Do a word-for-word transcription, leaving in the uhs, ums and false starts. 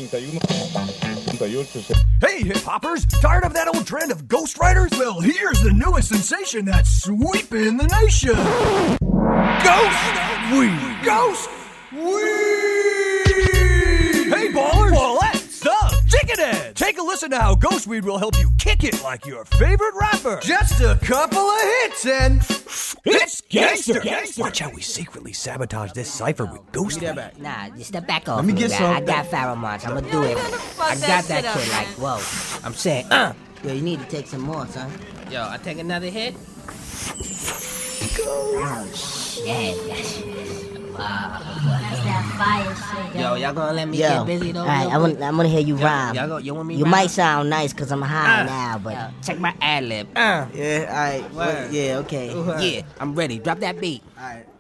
Hey, hip-hoppers! Tired of that old trend of ghostwriters? Well, here's the newest sensation that's sweeping the nation! Ghost Weed! Ghost Weed! Hey, ballers! Ballettes! Thugs! Chickenheads! Take a listen to how Ghost Weed will help you kick it like your favorite rapper! Just a couple of hits and... It's gangster! gangster. Watch how we secretly sabotage this cipher with Ghost Weed. Nah, just step back off. Let me get man. some. I got pheromones. I'ma do it. I got that kid like, whoa. I'm saying, uh. Yo, you need to take some more, son. Yo, I take another hit? Oh, shit. Wow. That's that fire shit, Yo, y'all gonna let me Yo, get busy though? alright, I want, I want to hear you Yo, rhyme. Y'all go, you want me You rhyme? might sound nice because I'm high Uh, now, but... Yo, check my ad lib. Uh. Yeah, alright. Word. Yeah, okay. Yeah, I'm ready. Drop that beat. Alright.